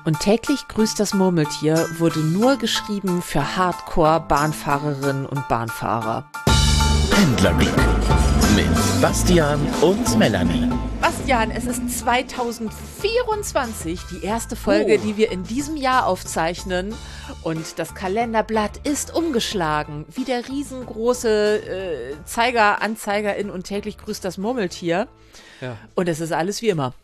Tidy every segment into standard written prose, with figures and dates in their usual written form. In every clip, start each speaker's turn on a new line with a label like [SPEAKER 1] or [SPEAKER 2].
[SPEAKER 1] Und täglich grüßt das Murmeltier wurde nur geschrieben für Hardcore-Bahnfahrerinnen und Bahnfahrer.
[SPEAKER 2] Pendlerglück mit Bastian und Melanie.
[SPEAKER 1] Bastian, es ist 2024, die erste Folge, die wir in diesem Jahr aufzeichnen. Und das Kalenderblatt ist umgeschlagen, wie der riesengroße Anzeiger in und täglich grüßt das Murmeltier.
[SPEAKER 3] Ja.
[SPEAKER 1] Und es ist alles wie immer.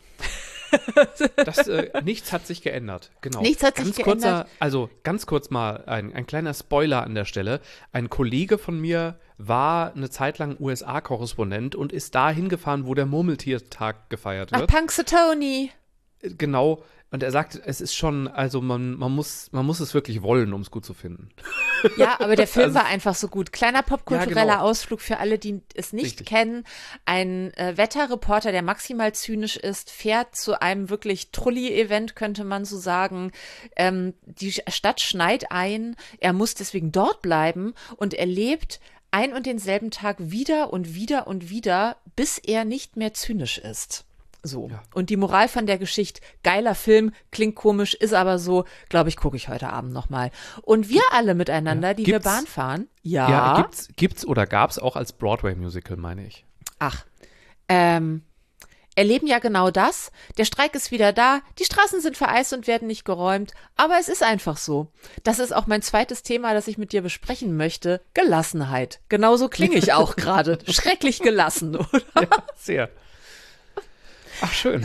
[SPEAKER 3] Nichts hat sich geändert. Genau.
[SPEAKER 1] Nichts hat sich geändert.
[SPEAKER 3] Ganz kurz mal ein kleiner Spoiler an der Stelle. Ein Kollege von mir war eine Zeit lang USA-Korrespondent und ist da hingefahren, wo der Murmeltiertag gefeiert wird.
[SPEAKER 1] Ach, Punxsutawney.
[SPEAKER 3] Genau. Und er sagt, es ist schon, also man muss es wirklich wollen, um es gut zu finden.
[SPEAKER 1] Ja, aber der Film war einfach so gut. Kleiner popkultureller
[SPEAKER 3] Ja, genau.
[SPEAKER 1] Ausflug für alle, die es nicht kennen. Ein Wetterreporter, der maximal zynisch ist, fährt zu einem wirklich Trulli-Event, könnte man so sagen. Die Stadt schneit ein, er muss deswegen dort bleiben und erlebt ein und denselben Tag wieder und wieder und wieder, bis er nicht mehr zynisch ist. So. Ja. Und die Moral von der Geschichte, geiler Film, klingt komisch, ist aber so, glaube ich, gucke ich heute Abend nochmal. Und wir alle miteinander, die wir Bahn fahren,
[SPEAKER 3] gibt's oder gab's auch als Broadway-Musical, meine ich.
[SPEAKER 1] Ach, erleben ja genau das. Der Streik ist wieder da, die Straßen sind vereist und werden nicht geräumt, aber es ist einfach so. Das ist auch mein zweites Thema, das ich mit dir besprechen möchte, Gelassenheit. Genauso klinge ich auch gerade, schrecklich gelassen, oder?
[SPEAKER 3] Ja, sehr. Ach, schön.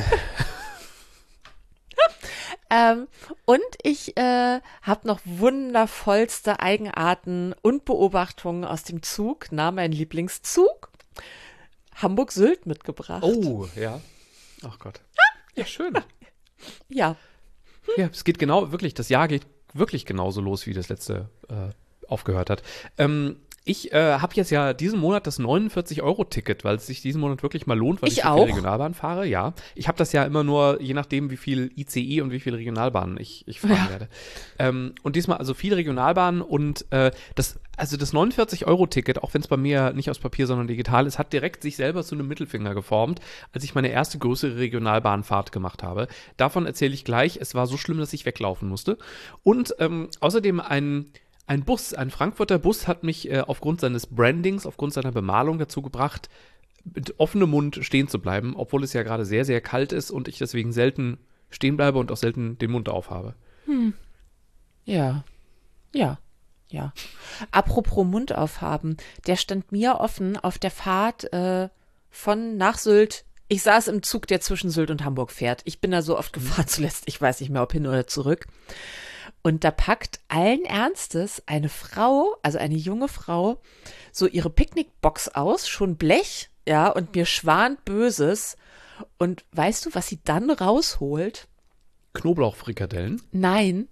[SPEAKER 1] Und ich habe noch wundervollste Eigenarten und Beobachtungen aus dem Zug, mein Lieblingszug, Hamburg-Sylt mitgebracht.
[SPEAKER 3] Oh, ja. Ach Gott. Ja, schön.
[SPEAKER 1] Ja.
[SPEAKER 3] Ja, es geht das Jahr geht wirklich genauso los, wie das letzte aufgehört hat. Ich habe jetzt ja diesen Monat das 49-Euro-Ticket, weil es sich diesen Monat wirklich mal lohnt, weil ich so viel Regionalbahn fahre. Ja, ich habe das ja immer nur, je nachdem, wie viel ICE und wie viel Regionalbahnen ich fahren werde. Und diesmal also viel Regionalbahnen und das 49-Euro-Ticket, auch wenn es bei mir nicht aus Papier, sondern digital ist, hat direkt sich selber zu einem Mittelfinger geformt, als ich meine erste größere Regionalbahnfahrt gemacht habe. Davon erzähle ich gleich. Es war so schlimm, dass ich weglaufen musste. Und außerdem ein Frankfurter Bus hat mich aufgrund seines Brandings, aufgrund seiner Bemalung dazu gebracht, mit offenem Mund stehen zu bleiben, obwohl es ja gerade sehr, sehr kalt ist und ich deswegen selten stehen bleibe und auch selten den Mund aufhabe.
[SPEAKER 1] Ja. Apropos Mund aufhaben, der stand mir offen auf der Fahrt von nach Sylt. Ich saß im Zug, der zwischen Sylt und Hamburg fährt. Ich bin da so oft gefahren zuletzt, ich weiß nicht mehr, ob hin oder zurück. Und da packt allen Ernstes eine Frau, also eine junge Frau, so ihre Picknickbox aus, schon Blech, ja, und mir schwant Böses. Und weißt du, was sie dann rausholt?
[SPEAKER 3] Knoblauchfrikadellen?
[SPEAKER 1] Nein,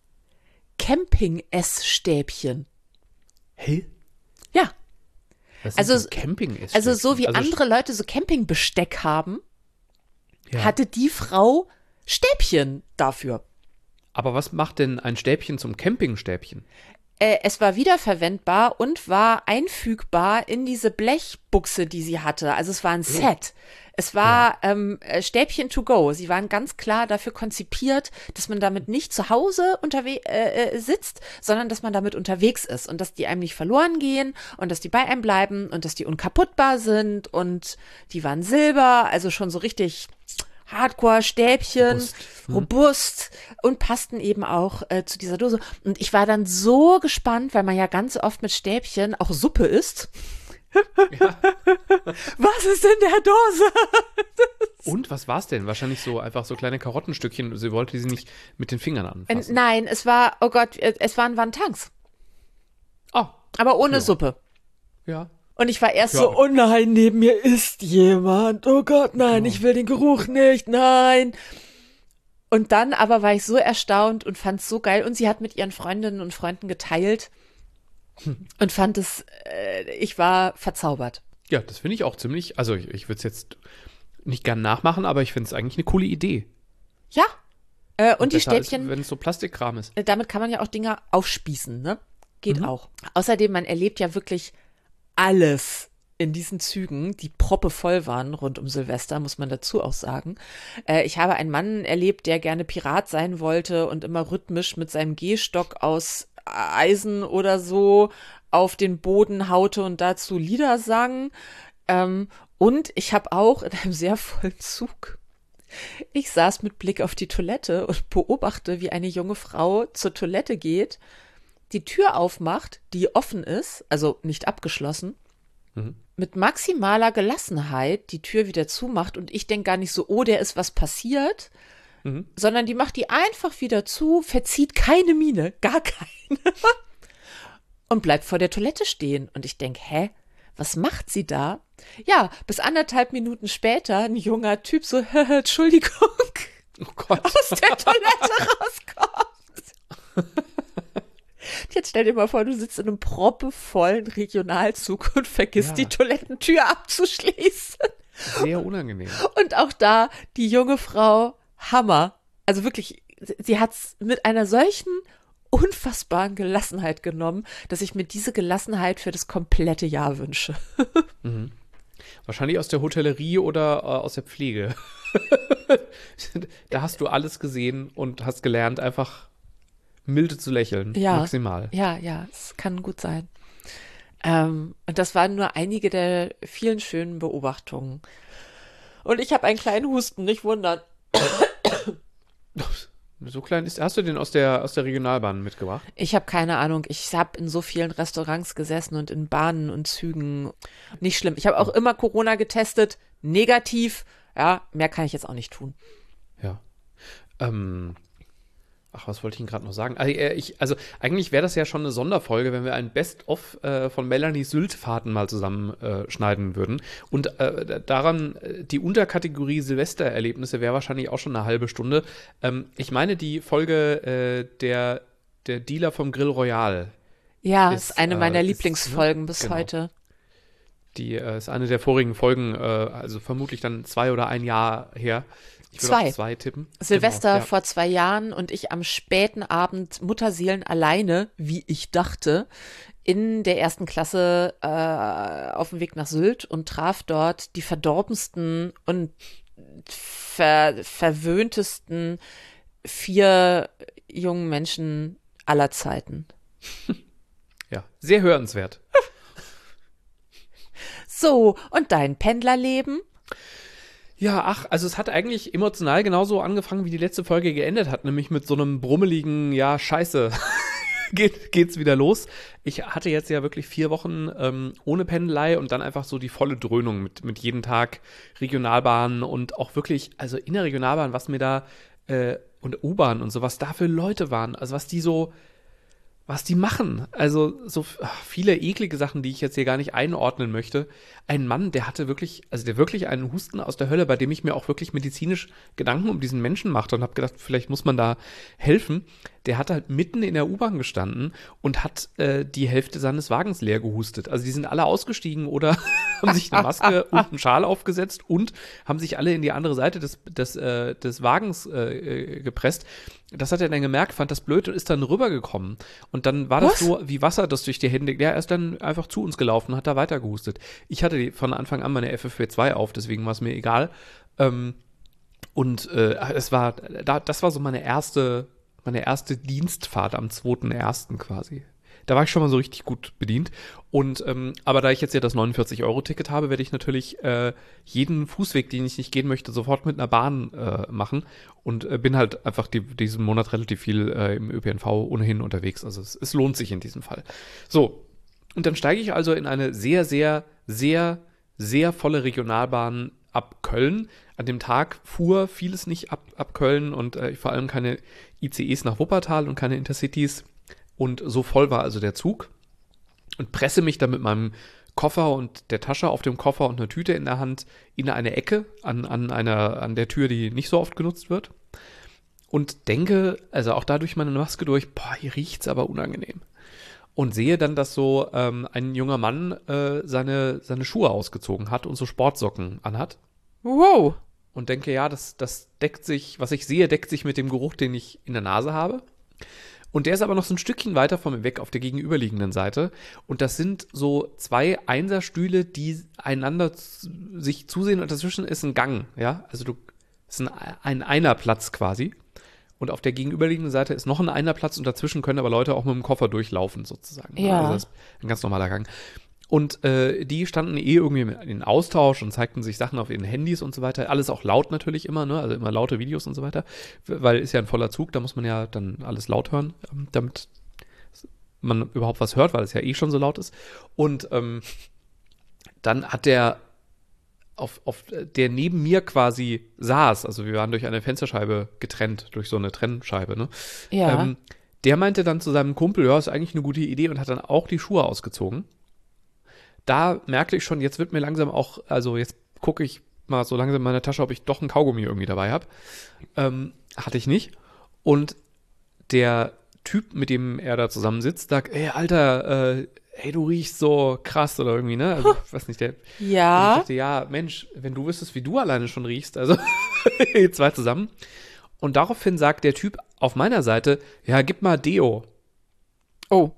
[SPEAKER 1] Camping-Essstäbchen.
[SPEAKER 3] Hä?
[SPEAKER 1] Ja.
[SPEAKER 3] Was
[SPEAKER 1] Also,
[SPEAKER 3] ist Camping-Essstäbchen?
[SPEAKER 1] Also so wie andere Leute so Campingbesteck haben, hatte die Frau Stäbchen dafür.
[SPEAKER 3] Aber was macht denn ein Stäbchen zum Campingstäbchen?
[SPEAKER 1] Es war wiederverwendbar und war einfügbar in diese Blechbuchse, die sie hatte. Also es war ein Set. Es war Stäbchen to go. Sie waren ganz klar dafür konzipiert, dass man damit nicht zu Hause sitzt, sondern dass man damit unterwegs ist und dass die einem nicht verloren gehen und dass die bei einem bleiben und dass die unkaputtbar sind und die waren Silber, also schon so richtig Hardcore-Stäbchen, robust und passten eben auch zu dieser Dose. Und ich war dann so gespannt, weil man ja ganz oft mit Stäbchen auch Suppe isst. Ja. Was ist in der Dose?
[SPEAKER 3] Und was war's denn? Wahrscheinlich so einfach so kleine Karottenstückchen. Sie wollte sie nicht mit den Fingern anfassen.
[SPEAKER 1] Nein, es war, oh Gott, es waren Wantans.
[SPEAKER 3] Oh.
[SPEAKER 1] Aber ohne Suppe.
[SPEAKER 3] Ja.
[SPEAKER 1] Und ich war erst so, oh nein, neben mir ist jemand. Oh Gott, nein, ich will den Geruch nicht, nein. Und dann aber war ich so erstaunt und fand es so geil. Und sie hat mit ihren Freundinnen und Freunden geteilt und fand es, ich war verzaubert.
[SPEAKER 3] Ja, das finde ich auch ziemlich, also ich würde es jetzt nicht gern nachmachen, aber ich finde es eigentlich eine coole Idee.
[SPEAKER 1] Ja. Und die Stäbchen,
[SPEAKER 3] wenn es so Plastikkram ist.
[SPEAKER 1] Damit kann man ja auch Dinger aufspießen, ne? Geht auch. Außerdem, man erlebt ja wirklich alles in diesen Zügen, die proppevoll waren rund um Silvester, muss man dazu auch sagen. Ich habe einen Mann erlebt, der gerne Pirat sein wollte und immer rhythmisch mit seinem Gehstock aus Eisen oder so auf den Boden haute und dazu Lieder sang. Und ich habe auch in einem sehr vollen Zug, ich saß mit Blick auf die Toilette und beobachte, wie eine junge Frau zur Toilette geht, die Tür aufmacht, die offen ist, also nicht abgeschlossen, mit maximaler Gelassenheit die Tür wieder zumacht und ich denke gar nicht so, oh, der ist was passiert, sondern die macht die einfach wieder zu, verzieht keine Miene, gar keine und bleibt vor der Toilette stehen und ich denke, hä, was macht sie da? Ja, bis 1,5 Minuten später ein junger Typ so, Entschuldigung,
[SPEAKER 3] Oh Gott.
[SPEAKER 1] aus der Toilette rauskommt. Jetzt stell dir mal vor, du sitzt in einem proppevollen Regionalzug und vergisst die Toilettentür abzuschließen.
[SPEAKER 3] Sehr unangenehm.
[SPEAKER 1] Und auch da die junge Frau, Hammer. Also wirklich, sie hat es mit einer solchen unfassbaren Gelassenheit genommen, dass ich mir diese Gelassenheit für das komplette Jahr wünsche.
[SPEAKER 3] Wahrscheinlich aus der Hotellerie oder aus der Pflege. Da hast du alles gesehen und hast gelernt, einfach milde zu lächeln.
[SPEAKER 1] Ja.
[SPEAKER 3] Maximal.
[SPEAKER 1] Ja, es kann gut sein. Und das waren nur einige der vielen schönen Beobachtungen. Und ich habe einen kleinen Husten, nicht wundern.
[SPEAKER 3] So klein ist. Hast du den aus der Regionalbahn mitgebracht?
[SPEAKER 1] Ich habe keine Ahnung. Ich habe in so vielen Restaurants gesessen und in Bahnen und Zügen. Nicht schlimm. Ich habe auch immer Corona getestet. Negativ. Ja, mehr kann ich jetzt auch nicht tun.
[SPEAKER 3] Ja. Was wollte ich Ihnen gerade noch sagen? Also eigentlich wäre das ja schon eine Sonderfolge, wenn wir ein Best-of von Melanies Sylt-Fahrten mal zusammenschneiden würden. Und daran, die Unterkategorie Silvestererlebnisse wäre wahrscheinlich auch schon eine halbe Stunde. Ich meine, die Folge der Dealer vom Grill Royal.
[SPEAKER 1] Ja, ist eine meiner Lieblingsfolgen bis heute.
[SPEAKER 3] Die ist eine der vorigen Folgen, also vermutlich dann 2 oder ein Jahr her. Ich würde auch 2 tippen.
[SPEAKER 1] Silvester vor 2 Jahren und ich am späten Abend Mutterseelen alleine, wie ich dachte, in der 1. Klasse auf dem Weg nach Sylt und traf dort die verdorbensten und verwöhntesten 4 jungen Menschen aller Zeiten.
[SPEAKER 3] Ja, sehr hörenswert.
[SPEAKER 1] So, und dein Pendlerleben?
[SPEAKER 3] Ja, also es hat eigentlich emotional genauso angefangen, wie die letzte Folge geendet hat, nämlich mit so einem brummeligen, ja, scheiße, geht's wieder los. Ich hatte jetzt ja wirklich 4 Wochen ohne Pendelei und dann einfach so die volle Dröhnung mit jedem Tag Regionalbahn und auch wirklich, also in der Regionalbahn, was mir da und U-Bahn und so, was da für Leute waren, also was die machen. Also so viele eklige Sachen, die ich jetzt hier gar nicht einordnen möchte. Ein Mann, der wirklich einen Husten aus der Hölle, bei dem ich mir auch wirklich medizinisch Gedanken um diesen Menschen machte und habe gedacht, vielleicht muss man da helfen. Der hat halt mitten in der U-Bahn gestanden und hat die Hälfte seines Wagens leer gehustet. Also die sind alle ausgestiegen oder haben sich eine Maske und einen Schal aufgesetzt und haben sich alle in die andere Seite des Wagens gepresst. Das hat er dann gemerkt, fand das blöd und ist dann rübergekommen. Und dann war das so wie Wasser, das durch die Hände, er ist dann einfach zu uns gelaufen und hat da weiter gehustet. Ich hatte von Anfang an meine FFP2 auf, deswegen war es mir egal. Das war so meine erste Dienstfahrt am 2.1. quasi. Da war ich schon mal so richtig gut bedient. Und aber da ich jetzt ja das 49-Euro-Ticket habe, werde ich natürlich jeden Fußweg, den ich nicht gehen möchte, sofort mit einer Bahn machen. Und bin halt einfach diesen Monat relativ viel im ÖPNV ohnehin unterwegs. Also es lohnt sich in diesem Fall. So, und dann steige ich also in eine sehr, sehr, sehr, sehr volle Regionalbahn ab Köln. An dem Tag fuhr vieles nicht ab Köln und vor allem keine ICEs nach Wuppertal und keine Intercities. Und so voll war also der Zug und presse mich dann mit meinem Koffer und der Tasche auf dem Koffer und einer Tüte in der Hand in eine Ecke an der Tür, die nicht so oft genutzt wird. Und denke, also auch da durch meine Maske durch, hier riecht's aber unangenehm. Und sehe dann, dass so ein junger Mann seine Schuhe ausgezogen hat und so Sportsocken anhat.
[SPEAKER 1] Wow.
[SPEAKER 3] Und denke, ja, das deckt sich, was ich sehe, deckt sich mit dem Geruch, den ich in der Nase habe. Und der ist aber noch so ein Stückchen weiter von mir weg auf der gegenüberliegenden Seite. Und das sind so 2 Einserstühle, die einander sich zusehen und dazwischen ist ein Gang, ja. Also es ist ein Einerplatz quasi. Und auf der gegenüberliegenden Seite ist noch ein Einerplatz und dazwischen können aber Leute auch mit dem Koffer durchlaufen sozusagen.
[SPEAKER 1] Ja.
[SPEAKER 3] Also das ist ein ganz normaler Gang. Und die standen irgendwie in Austausch und zeigten sich Sachen auf ihren Handys und so weiter. Alles auch laut natürlich immer, ne? Also immer laute Videos und so weiter. Weil ist ja ein voller Zug, da muss man ja dann alles laut hören, damit man überhaupt was hört, weil es ja eh schon so laut ist. Und dann hat der der neben mir quasi saß, also wir waren durch eine Fensterscheibe getrennt, durch so eine Trennscheibe, ne?
[SPEAKER 1] Ja.
[SPEAKER 3] Der meinte dann zu seinem Kumpel, ja, ist eigentlich eine gute Idee und hat dann auch die Schuhe ausgezogen. Da merkte ich schon, jetzt wird mir langsam auch, also jetzt gucke ich mal so langsam in meine Tasche, ob ich doch ein Kaugummi irgendwie dabei habe. Hatte ich nicht. Und der Typ, mit dem er da zusammensitzt, sagt, ey, Alter, hey, du riechst so krass oder irgendwie, ne? Also, ich weiß nicht, der.
[SPEAKER 1] Ja.
[SPEAKER 3] Und ich dachte, ja, Mensch, wenn du wüsstest, wie du alleine schon riechst, also 2 zusammen. Und daraufhin sagt der Typ auf meiner Seite, ja, gib mal Deo.
[SPEAKER 1] Oh.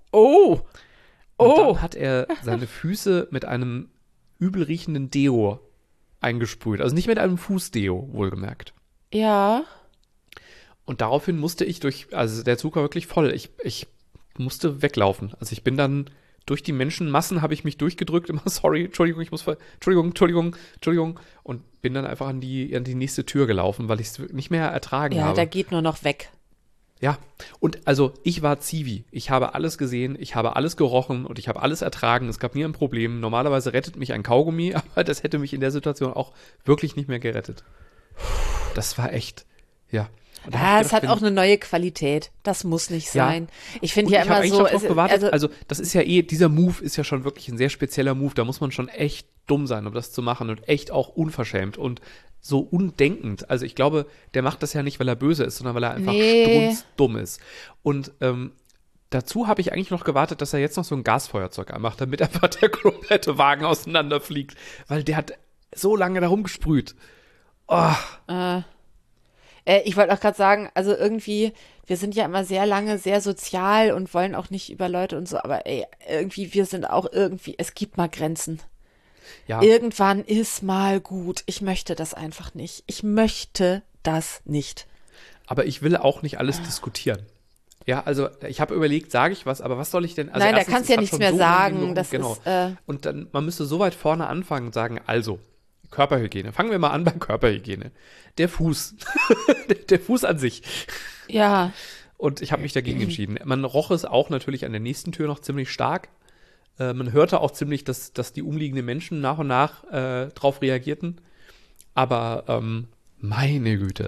[SPEAKER 3] Und dann hat er seine Füße mit einem übel riechenden Deo eingesprüht. Also nicht mit einem Fußdeo, wohlgemerkt.
[SPEAKER 1] Ja.
[SPEAKER 3] Und daraufhin musste ich also der Zug war wirklich voll. Ich musste weglaufen. Also ich bin dann durch die Menschenmassen habe ich mich durchgedrückt, immer sorry, Entschuldigung, Entschuldigung. Und bin dann einfach an die nächste Tür gelaufen, weil ich es nicht mehr ertragen habe.
[SPEAKER 1] Ja, da geht nur noch weg.
[SPEAKER 3] Ja, und also ich war Zivi. Ich habe alles gesehen, ich habe alles gerochen und ich habe alles ertragen. Es gab nie ein Problem. Normalerweise rettet mich ein Kaugummi, aber das hätte mich in der Situation auch wirklich nicht mehr gerettet. Das war echt, ja. Und da hab ich
[SPEAKER 1] Es hat
[SPEAKER 3] gedacht,
[SPEAKER 1] auch eine neue Qualität. Das muss nicht
[SPEAKER 3] Ja.
[SPEAKER 1] sein. Ich finde
[SPEAKER 3] Und
[SPEAKER 1] ja
[SPEAKER 3] ich habe
[SPEAKER 1] immer
[SPEAKER 3] eigentlich
[SPEAKER 1] so.
[SPEAKER 3] noch drauf gewartet. Also das ist ja dieser Move ist ja schon wirklich ein sehr spezieller Move. Da muss man schon echt dumm sein, um das zu machen und echt auch unverschämt und so undenkend. Also ich glaube, der macht das ja nicht, weil er böse ist, sondern weil er einfach strunzdumm ist. Und dazu habe ich eigentlich noch gewartet, dass er jetzt noch so ein Gasfeuerzeug anmacht, damit einfach der komplette Wagen auseinanderfliegt. Weil der hat so lange da rumgesprüht. Oh.
[SPEAKER 1] Ich wollte auch gerade sagen, also irgendwie, wir sind ja immer sehr lange sehr sozial und wollen auch nicht über Leute und so, aber irgendwie, wir sind auch irgendwie, es gibt mal Grenzen.
[SPEAKER 3] Ja.
[SPEAKER 1] Irgendwann ist mal gut. Ich möchte das einfach nicht. Ich möchte das nicht.
[SPEAKER 3] Aber ich will auch nicht alles diskutieren. Ja, also ich habe überlegt, sage ich was, aber was soll ich denn? Also
[SPEAKER 1] Nein, da
[SPEAKER 3] erstens,
[SPEAKER 1] kannst du ja
[SPEAKER 3] es hat
[SPEAKER 1] nichts
[SPEAKER 3] schon
[SPEAKER 1] mehr
[SPEAKER 3] so
[SPEAKER 1] sagen.
[SPEAKER 3] lange
[SPEAKER 1] Das
[SPEAKER 3] genau.
[SPEAKER 1] ist,
[SPEAKER 3] Und dann, man müsste so weit vorne anfangen und sagen, also, Körperhygiene. Fangen wir mal an bei Körperhygiene. Der Fuß. der Fuß an sich.
[SPEAKER 1] ja.
[SPEAKER 3] Und ich habe mich dagegen entschieden. Man roch es auch natürlich an der nächsten Tür noch ziemlich stark. Man hörte auch ziemlich, dass die umliegenden Menschen nach und nach drauf reagierten. Aber meine Güte.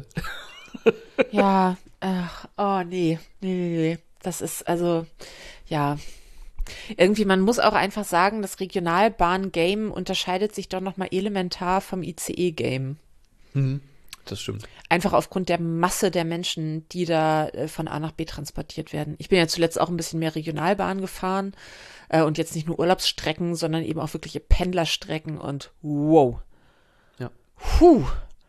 [SPEAKER 1] Ja, ach, oh nee. Das ist also, ja. Irgendwie, man muss auch einfach sagen, das Regionalbahn-Game unterscheidet sich doch nochmal elementar vom ICE-Game.
[SPEAKER 3] Das stimmt.
[SPEAKER 1] Einfach aufgrund der Masse der Menschen, die da von A nach B transportiert werden. Ich bin ja zuletzt auch ein bisschen mehr Regionalbahn gefahren und jetzt nicht nur Urlaubsstrecken, sondern eben auch wirkliche Pendlerstrecken und wow.
[SPEAKER 3] Ja.
[SPEAKER 1] Puh.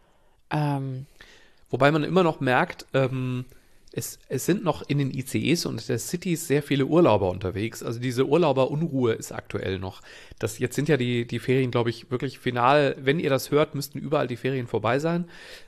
[SPEAKER 3] Wobei man immer noch merkt, es sind noch in den ICEs und der Cities sehr viele Urlauber unterwegs. Also diese Urlauberunruhe ist aktuell noch. Jetzt sind ja die Ferien, glaube ich, wirklich final. Wenn ihr das hört, müssten überall die Ferien vorbei sein.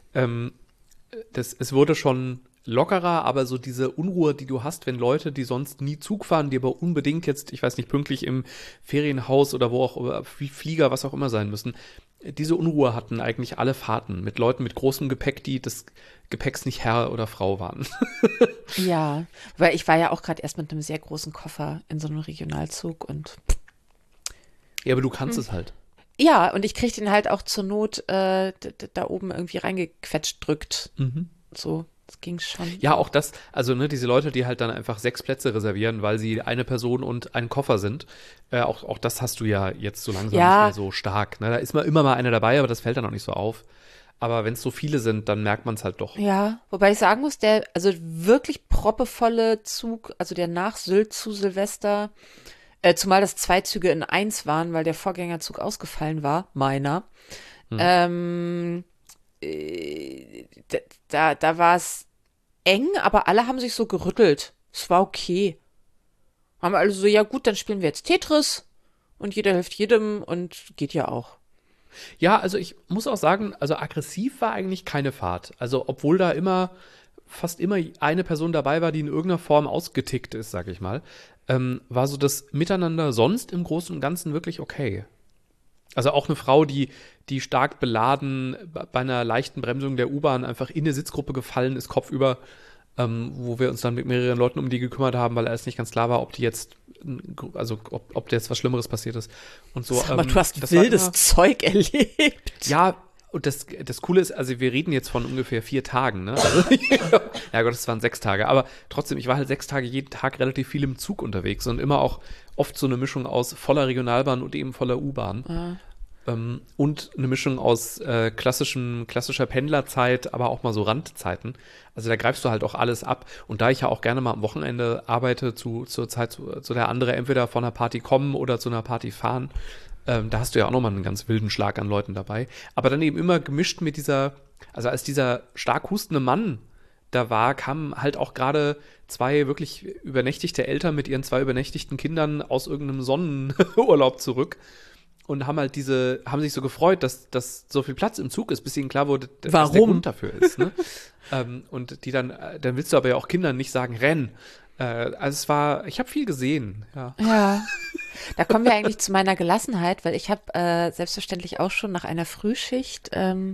[SPEAKER 3] Es wurde schon lockerer, aber so diese Unruhe, die du hast, wenn Leute, die sonst nie Zug fahren, die aber unbedingt jetzt, ich weiß nicht, pünktlich im Ferienhaus oder wo auch, Flieger, was auch immer sein müssen, diese Unruhe hatten eigentlich alle Fahrten mit Leuten mit großem Gepäck, die des Gepäcks nicht Herr oder Frau waren.
[SPEAKER 1] Ja, weil ich war ja auch gerade erst mit einem sehr großen Koffer in so einem Regionalzug und
[SPEAKER 3] Ja, aber du kannst es halt.
[SPEAKER 1] ja, und ich krieg den halt auch zur Not da oben irgendwie reingequetscht drückt. So, das ging schon.
[SPEAKER 3] Ja, auch das, also ne, diese Leute, die halt dann einfach 6 Plätze reservieren, weil sie eine Person und ein Koffer sind, auch das hast du ja jetzt so langsam
[SPEAKER 1] Ja.
[SPEAKER 3] nicht mehr so stark. Ne? Da ist mal immer mal einer dabei, aber das fällt dann auch nicht so auf. Aber wenn es so viele sind, dann merkt man es halt doch.
[SPEAKER 1] Ja, wobei ich sagen muss, also wirklich proppevolle Zug, also der nach Sylt zu Silvester, zumal das 2 Züge in 1 waren, weil der Vorgängerzug ausgefallen war, meiner. Da war es eng, aber alle haben sich so gerüttelt. Es war okay. Haben also so, ja gut, dann spielen wir jetzt Tetris und jeder hilft jedem und geht ja auch.
[SPEAKER 3] Ja, also ich muss auch sagen, also aggressiv war eigentlich keine Fahrt. Also obwohl da fast immer eine Person dabei war, die in irgendeiner Form ausgetickt ist, sag ich mal, war so das Miteinander sonst im Großen und Ganzen wirklich okay. Also auch eine Frau, die stark beladen bei einer leichten Bremsung der U-Bahn einfach in eine Sitzgruppe gefallen ist, kopfüber, wo wir uns dann mit mehreren Leuten um die gekümmert haben, weil alles nicht ganz klar war, ob die jetzt, also ob jetzt was Schlimmeres passiert ist und so.
[SPEAKER 1] Sag mal, du hast wildes Zeug erlebt.
[SPEAKER 3] Ja, und das Coole ist, also wir reden jetzt von ungefähr 4 Tagen, ne? Also, ja Gott, es waren 6 Tage, aber trotzdem, ich war halt 6 Tage jeden Tag relativ viel im Zug unterwegs und immer auch oft so eine Mischung aus voller Regionalbahn und eben voller U-Bahn.
[SPEAKER 1] Ah.
[SPEAKER 3] Und eine Mischung aus klassischer Pendlerzeit, aber auch mal so Randzeiten. Also da greifst du halt auch alles ab. Und da ich ja auch gerne mal am Wochenende arbeite, zur Zeit, zu der andere entweder von einer Party kommen oder zu einer Party fahren, da hast du ja auch nochmal einen ganz wilden Schlag an Leuten dabei. Aber dann eben immer gemischt mit also als dieser stark hustende Mann da war, kamen halt auch gerade 2 wirklich übernächtigte Eltern mit ihren 2 übernächtigten Kindern aus irgendeinem Sonnenurlaub zurück. Und haben sich so gefreut, dass so viel Platz im Zug ist, bis ihnen klar wurde, was der Grund dafür ist. Ne? Und dann willst du aber ja auch Kindern nicht sagen, renn. Also ich habe viel gesehen.
[SPEAKER 1] Ja, da kommen wir eigentlich zu meiner Gelassenheit, weil ich habe selbstverständlich auch schon nach einer Frühschicht im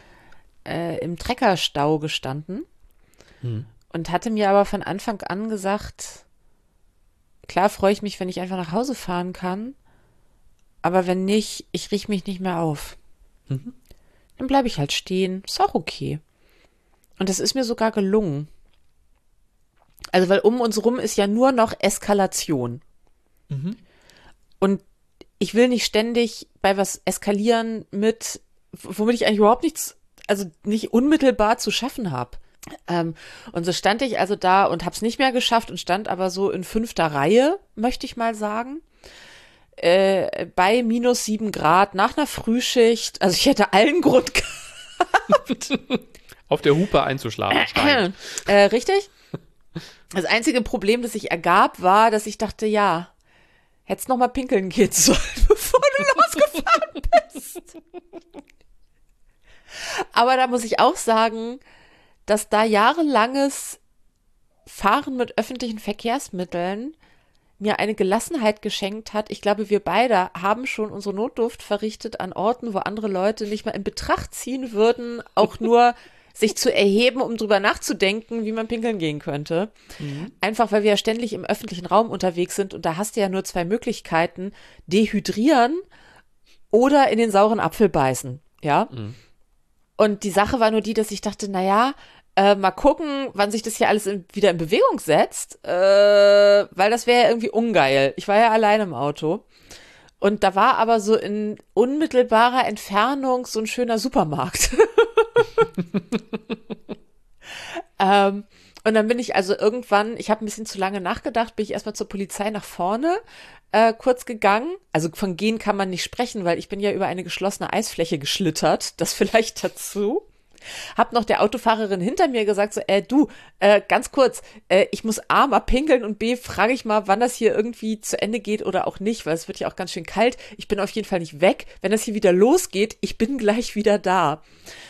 [SPEAKER 1] Treckerstau gestanden und hatte mir aber von Anfang an gesagt, klar freue ich mich, wenn ich einfach nach Hause fahren kann. Aber wenn nicht, ich riech mich nicht mehr auf. Dann bleibe ich halt stehen. Ist auch okay. Und das ist mir sogar gelungen. Also, weil um uns rum ist ja nur noch Eskalation. Und ich will nicht ständig bei was eskalieren womit ich eigentlich überhaupt nichts, also nicht unmittelbar zu schaffen habe. Und so stand ich also da und habe es nicht mehr geschafft und stand aber so in 5. Reihe, möchte ich mal sagen. Bei minus 7 Grad nach einer Frühschicht. Also ich hätte allen Grund gehabt.
[SPEAKER 3] Auf der Hupe einzuschlafen.
[SPEAKER 1] Richtig. Das einzige Problem, das sich ergab, war, dass ich dachte, ja, hättest noch mal pinkeln gehen sollen, bevor du losgefahren bist. Aber da muss ich auch sagen, dass da jahrelanges Fahren mit öffentlichen Verkehrsmitteln mir eine Gelassenheit geschenkt hat. Ich glaube, wir beide haben schon unsere Notdurft verrichtet an Orten, wo andere Leute nicht mal in Betracht ziehen würden, auch nur sich zu erheben, um drüber nachzudenken, wie man pinkeln gehen könnte. Einfach, weil wir ja ständig im öffentlichen Raum unterwegs sind und da hast du ja nur 2 Möglichkeiten, dehydrieren oder in den sauren Apfel beißen, ja. Und die Sache war nur die, dass ich dachte, naja, mal gucken, wann sich das hier alles wieder in Bewegung setzt, weil das wäre ja irgendwie ungeil. Ich war ja alleine im Auto. Und da war aber so in unmittelbarer Entfernung so ein schöner Supermarkt. Und dann bin ich also irgendwann, ich habe ein bisschen zu lange nachgedacht, bin ich erstmal zur Polizei nach vorne kurz gegangen. Also von gehen kann man nicht sprechen, weil ich bin ja über eine geschlossene Eisfläche geschlittert. Das vielleicht dazu. Hab noch der Autofahrerin hinter mir gesagt, so, ganz kurz, ich muss A, mal pinkeln und B, frage ich mal, wann das hier irgendwie zu Ende geht oder auch nicht, weil es wird ja auch ganz schön kalt. Ich bin auf jeden Fall nicht weg. Wenn das hier wieder losgeht, ich bin gleich wieder da.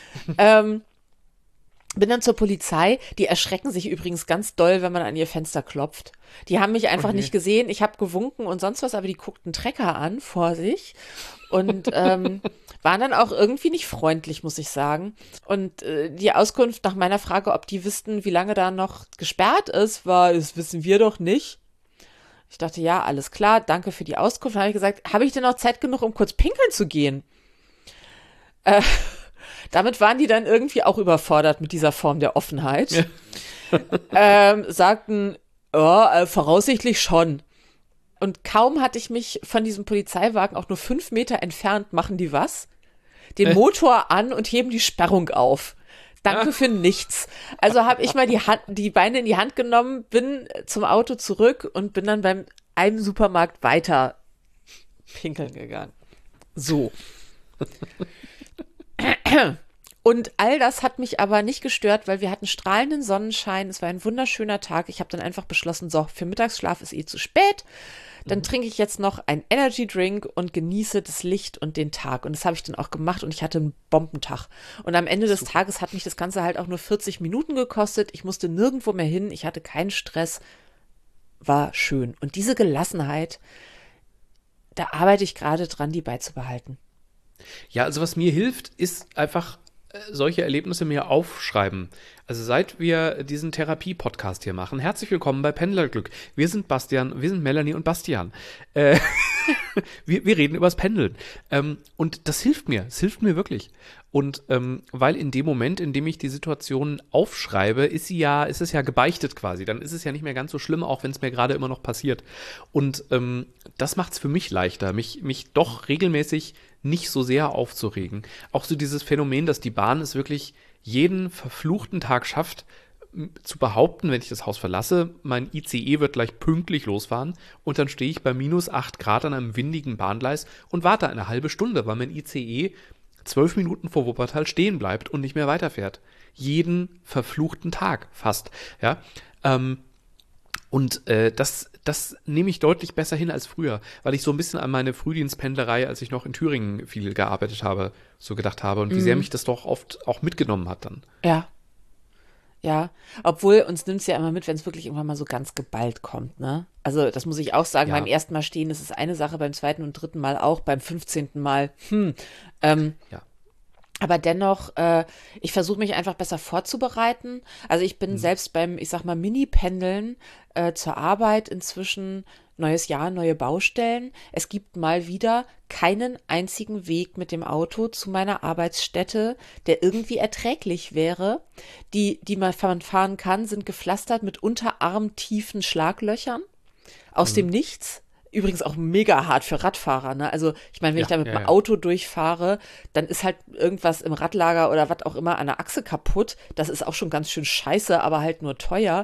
[SPEAKER 1] Bin dann zur Polizei. Die erschrecken sich übrigens ganz doll, wenn man an ihr Fenster klopft. Die haben mich einfach nicht gesehen. Ich habe gewunken und sonst was, aber die guckten Trecker an vor sich und waren dann auch irgendwie nicht freundlich, muss ich sagen. Und die Auskunft nach meiner Frage, ob die wüssten, wie lange da noch gesperrt ist, war, das wissen wir doch nicht. Ich dachte, ja, alles klar, danke für die Auskunft. Dann habe ich gesagt, habe ich denn noch Zeit genug, um kurz pinkeln zu gehen? Damit waren die dann irgendwie auch überfordert mit dieser Form der Offenheit. Ja. Sagten, voraussichtlich schon. Und kaum hatte ich mich von diesem Polizeiwagen auch nur 5 Meter entfernt, machen die was? Den Motor an und heben die Sperrung auf. Danke für nichts. Also habe ich mal die Beine in die Hand genommen, bin zum Auto zurück und bin dann beim einem Supermarkt weiter pinkeln gegangen. So. Und all das hat mich aber nicht gestört, weil wir hatten strahlenden Sonnenschein. Es war ein wunderschöner Tag. Ich habe dann einfach beschlossen, so, für Mittagsschlaf ist zu spät. Dann trinke ich jetzt noch einen Energy Drink und genieße das Licht und den Tag. Und das habe ich dann auch gemacht und ich hatte einen Bombentag. Und am Ende des Tages hat mich das Ganze halt auch nur 40 Minuten gekostet. Ich musste nirgendwo mehr hin. Ich hatte keinen Stress. War schön. Und diese Gelassenheit, da arbeite ich gerade dran, die beizubehalten.
[SPEAKER 3] Ja, also was mir hilft, ist einfach solche Erlebnisse mir aufschreiben. Also seit wir diesen Therapie-Podcast hier machen, herzlich willkommen bei Pendlerglück. Wir sind Bastian, wir sind Melanie und Bastian. Wir reden übers Pendeln. Und das hilft mir wirklich. Und weil in dem Moment, in dem ich die Situation aufschreibe, ist es ja gebeichtet quasi. Dann ist es ja nicht mehr ganz so schlimm, auch wenn es mir gerade immer noch passiert. Und das macht es für mich leichter, mich doch regelmäßig nicht so sehr aufzuregen. Auch so dieses Phänomen, dass die Bahn es wirklich jeden verfluchten Tag schafft, zu behaupten, wenn ich das Haus verlasse, mein ICE wird gleich pünktlich losfahren und dann stehe ich bei minus 8 Grad an einem windigen Bahngleis und warte eine halbe Stunde, weil mein ICE 12 Minuten vor Wuppertal stehen bleibt und nicht mehr weiterfährt. Jeden verfluchten Tag fast. Ja. Und das nehme ich deutlich besser hin als früher, weil ich so ein bisschen an meine Frühdienstpendlerei, als ich noch in Thüringen viel gearbeitet habe, so gedacht habe und wie sehr mich das doch oft auch mitgenommen hat dann.
[SPEAKER 1] Ja. Ja, obwohl uns nimmt es ja immer mit, wenn es wirklich irgendwann mal so ganz geballt kommt, ne? Also das muss ich auch sagen, beim ersten Mal stehen, das ist eine Sache, beim zweiten und dritten Mal auch, beim 15. Mal,
[SPEAKER 3] Ja.
[SPEAKER 1] Aber dennoch, ich versuche mich einfach besser vorzubereiten. Also ich bin selbst beim, ich sag mal, Mini-Pendeln zur Arbeit inzwischen neues Jahr, neue Baustellen. Es gibt mal wieder keinen einzigen Weg mit dem Auto zu meiner Arbeitsstätte, der irgendwie erträglich wäre. Die man fahren kann, sind gepflastert mit unterarmtiefen Schlaglöchern aus dem Nichts. Übrigens auch mega hart für Radfahrer, ne? Also ich meine, wenn ich da mit dem Auto durchfahre, dann ist halt irgendwas im Radlager oder was auch immer an der Achse kaputt. Das ist auch schon ganz schön scheiße, aber halt nur teuer.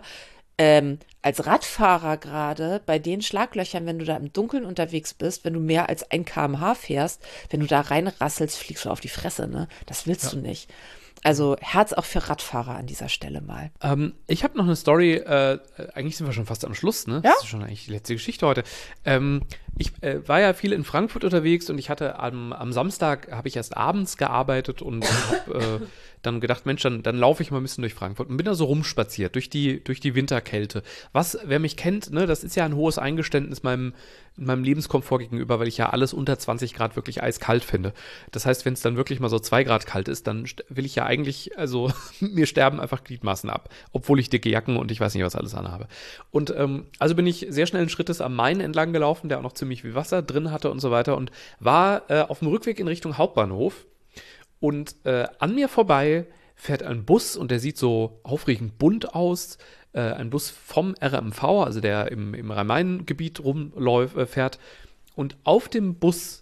[SPEAKER 1] Als Radfahrer gerade, bei den Schlaglöchern, wenn du da im Dunkeln unterwegs bist, wenn du mehr als 1 km/h fährst, wenn du da reinrasselst, fliegst du auf die Fresse, ne? Das willst du nicht. Also Herz auch für Radfahrer an dieser Stelle mal.
[SPEAKER 3] Ich habe noch eine Story, eigentlich sind wir schon fast am Schluss, ne?
[SPEAKER 1] Ja?
[SPEAKER 3] Das ist schon eigentlich die letzte Geschichte heute. Ich war ja viel in Frankfurt unterwegs und ich hatte am Samstag, habe ich erst abends gearbeitet und habe dann gedacht, Mensch, dann laufe ich mal ein bisschen durch Frankfurt und bin da so rumspaziert, durch die Winterkälte. Wer mich kennt, ne, das ist ja ein hohes Eingeständnis meinem Lebenskomfort gegenüber, weil ich ja alles unter 20 Grad wirklich eiskalt finde. Das heißt, wenn es dann wirklich mal so 2 Grad kalt ist, dann will ich ja eigentlich, also mir sterben einfach Gliedmaßen ab, obwohl ich dicke Jacken und ich weiß nicht, was alles anhabe. Und also bin ich sehr schnellen Schrittes am Main entlang gelaufen, der auch noch ziemlich viel Wasser drin hatte und so weiter und war auf dem Rückweg in Richtung Hauptbahnhof und an mir vorbei fährt ein Bus und der sieht so aufregend bunt aus, ein Bus vom RMV, also der im Rhein-Main-Gebiet fährt. Und auf dem Bus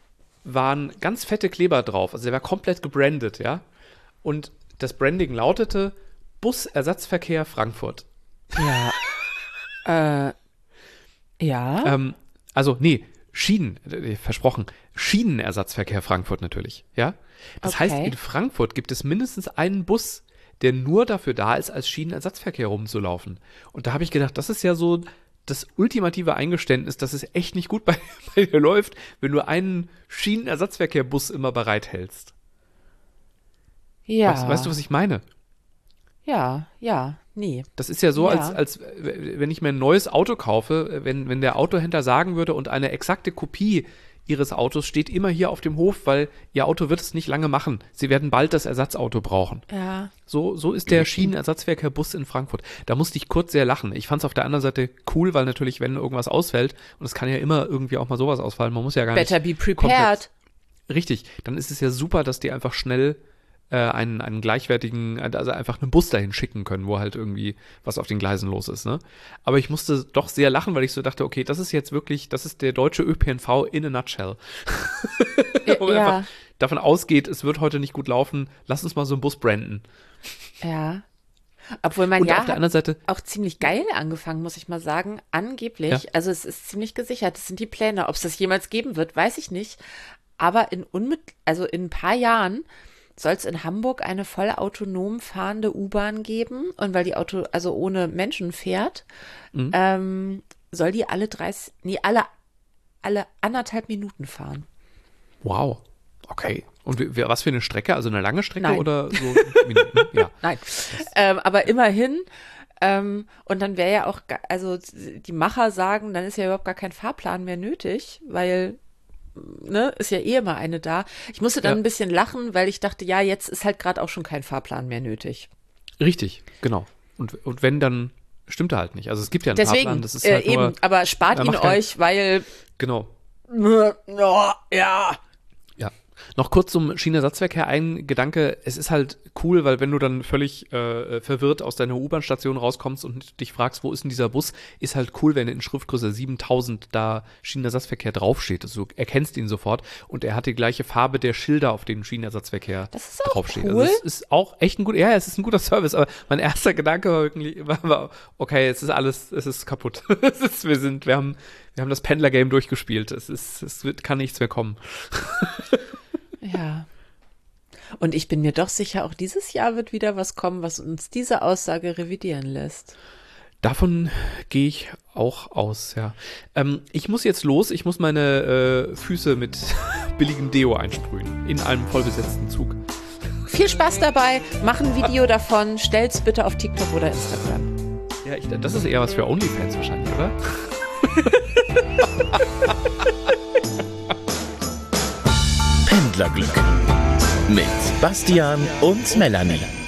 [SPEAKER 3] waren ganz fette Kleber drauf. Also der war komplett gebrandet, ja. Und das Branding lautete Busersatzverkehr Frankfurt.
[SPEAKER 1] Ja. Ja.
[SPEAKER 3] Also, nee, versprochen, Schienenersatzverkehr Frankfurt natürlich, ja. Das heißt, in Frankfurt gibt es mindestens einen Bus, der nur dafür da ist, als Schienenersatzverkehr rumzulaufen. Und da habe ich gedacht, das ist ja so das ultimative Eingeständnis, dass es echt nicht gut bei dir läuft, wenn du einen Schienenersatzverkehrbus immer bereithältst.
[SPEAKER 1] Ja.
[SPEAKER 3] Weißt du, was ich meine?
[SPEAKER 1] Ja, nee.
[SPEAKER 3] Das ist ja so, als wenn ich mir ein neues Auto kaufe, wenn der Autohändler sagen würde und eine exakte Kopie ihres Autos steht immer hier auf dem Hof, weil ihr Auto wird es nicht lange machen. Sie werden bald das Ersatzauto brauchen.
[SPEAKER 1] Ja.
[SPEAKER 3] So ist der Schienenersatzverkehrbus in Frankfurt. Da musste ich kurz sehr lachen. Ich fand es auf der anderen Seite cool, weil natürlich, wenn irgendwas ausfällt, und es kann ja immer irgendwie auch mal sowas ausfallen, man muss ja gar
[SPEAKER 1] Better
[SPEAKER 3] nicht
[SPEAKER 1] be prepared.
[SPEAKER 3] Richtig, dann ist es ja super, dass die einfach schnell einen gleichwertigen, also einfach einen Bus dahin schicken können, wo halt irgendwie was auf den Gleisen los ist, ne? Aber ich musste doch sehr lachen, weil ich so dachte, okay, das ist jetzt wirklich, das ist der deutsche ÖPNV in a nutshell. Wo man einfach davon ausgeht, es wird heute nicht gut laufen, lass uns mal so einen Bus branden.
[SPEAKER 1] Ja. Obwohl man
[SPEAKER 3] auf der anderen Seite
[SPEAKER 1] auch ziemlich geil angefangen, muss ich mal sagen. Angeblich, also es ist ziemlich gesichert, das sind die Pläne. Ob es das jemals geben wird, weiß ich nicht. Aber in ein paar Jahren soll es in Hamburg eine voll autonom fahrende U-Bahn geben. Und weil die also ohne Menschen fährt, soll die alle 1,5 Minuten fahren.
[SPEAKER 3] Wow. Okay. Und was für eine Strecke? Also eine lange Strecke
[SPEAKER 1] Nein.
[SPEAKER 3] oder so Minuten? Ja.
[SPEAKER 1] Nein. Aber immerhin. Und dann wäre ja auch, also die Macher sagen, dann ist ja überhaupt gar kein Fahrplan mehr nötig, weil, ne, ist ja eh immer eine da. Ich musste dann ein bisschen lachen, weil ich dachte, ja, jetzt ist halt gerade auch schon kein Fahrplan mehr nötig.
[SPEAKER 3] Richtig, genau. Und wenn, dann stimmt er halt nicht. Also es gibt ja einen Fahrplan. Das ist halt
[SPEAKER 1] eben,
[SPEAKER 3] nur,
[SPEAKER 1] aber spart ihn euch, weil,
[SPEAKER 3] genau.
[SPEAKER 1] Ja.
[SPEAKER 3] Ja. Noch kurz zum Schienenersatzverkehr ein Gedanke. Es ist halt cool, weil wenn du dann völlig verwirrt aus deiner U-Bahn-Station rauskommst und dich fragst, wo ist denn dieser Bus, ist halt cool, wenn in Schriftgröße 7000 da Schienenersatzverkehr draufsteht. Also du erkennst ihn sofort und er hat die gleiche Farbe der Schilder, auf denen Schienenersatzverkehr
[SPEAKER 1] Das ist auch
[SPEAKER 3] draufsteht.
[SPEAKER 1] cool.
[SPEAKER 3] Also es ist auch echt ein es ist ein guter Service, aber mein erster Gedanke war irgendwie, okay, es ist kaputt. Wir haben das Pendler-Game durchgespielt. Kann nichts mehr kommen.
[SPEAKER 1] Ja. Und ich bin mir doch sicher, auch dieses Jahr wird wieder was kommen, was uns diese Aussage revidieren lässt.
[SPEAKER 3] Davon gehe ich auch aus, ja. Ich muss jetzt los. Ich muss meine Füße mit billigem Deo einsprühen. In einem vollbesetzten Zug.
[SPEAKER 1] Viel Spaß dabei. Mach ein Video davon. Stell's bitte auf TikTok oder Instagram.
[SPEAKER 3] Ja, das ist eher was für OnlyFans wahrscheinlich, oder?
[SPEAKER 2] Pendlerglück mit Bastian und Melanie.